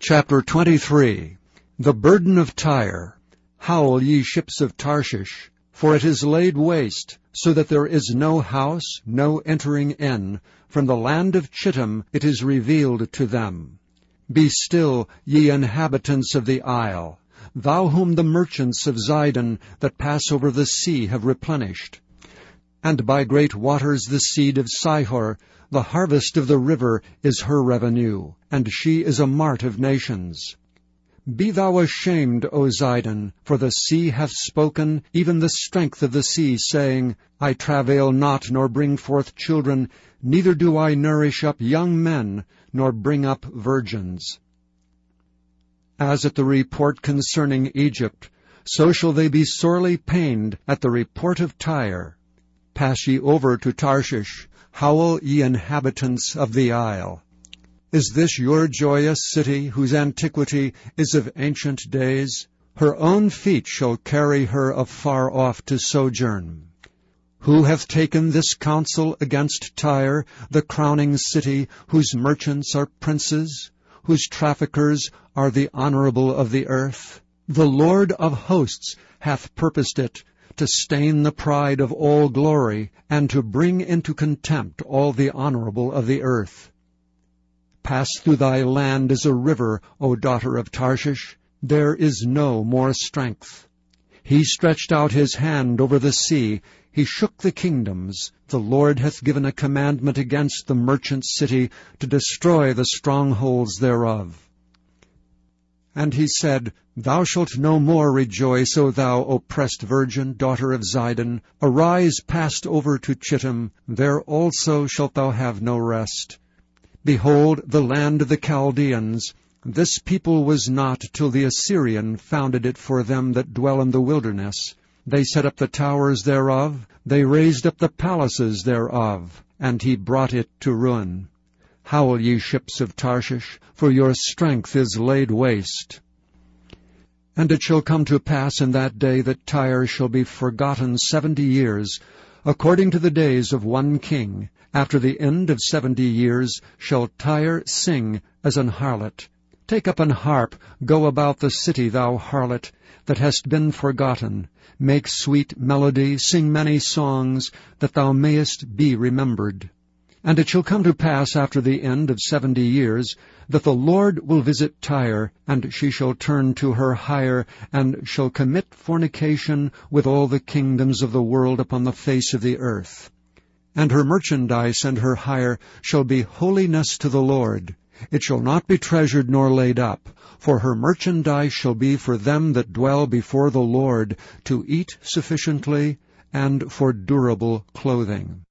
Chapter 23. The burden of Tyre. Howl, ye ships of Tarshish, for it is laid waste, so that there is no house, no entering in. From the land of Chittim it is revealed to them. Be still, ye inhabitants of the isle, thou whom the merchants of Zidon that pass over the sea have replenished. And by great waters the seed of Sihor, the harvest of the river, is her revenue, and she is a mart of nations. Be thou ashamed, O Zidon, for the sea hath spoken, even the strength of the sea, saying, I travail not, nor bring forth children, neither do I nourish up young men, nor bring up virgins. As at the report concerning Egypt, so shall they be sorely pained at the report of Tyre. Pass ye over to Tarshish, howl, ye inhabitants of the isle. Is this your joyous city, whose antiquity is of ancient days? Her own feet shall carry her afar off to sojourn. Who hath taken this counsel against Tyre, the crowning city, whose merchants are princes, whose traffickers are the honorable of the earth? The Lord of hosts hath purposed it, to stain the pride of all glory, and to bring into contempt all the honorable of the earth. Pass through thy land as a river, O daughter of Tarshish. There is no more strength. He stretched out his hand over the sea. He shook the kingdoms. The Lord hath given a commandment against the merchant city, to destroy the strongholds thereof. And he said, Thou shalt no more rejoice, O thou oppressed virgin, daughter of Zidon. Arise, pass over to Chittim. There also shalt thou have no rest. Behold, the land of the Chaldeans. This people was not till the Assyrian founded it for them that dwell in the wilderness. They set up the towers thereof, they raised up the palaces thereof, and he brought it to ruin. Howl, ye ships of Tarshish, for your strength is laid waste. And it shall come to pass in that day that Tyre shall be forgotten 70 years, according to the days of one king. After the end of 70 years shall Tyre sing as an harlot. Take up an harp, go about the city, thou harlot, that hast been forgotten. Make sweet melody, sing many songs, that thou mayest be remembered. And it shall come to pass after the end of 70 years, that the Lord will visit Tyre, and she shall turn to her hire, and shall commit fornication with all the kingdoms of the world upon the face of the earth. And her merchandise and her hire shall be holiness to the Lord. It shall not be treasured nor laid up, for her merchandise shall be for them that dwell before the Lord, to eat sufficiently, and for durable clothing.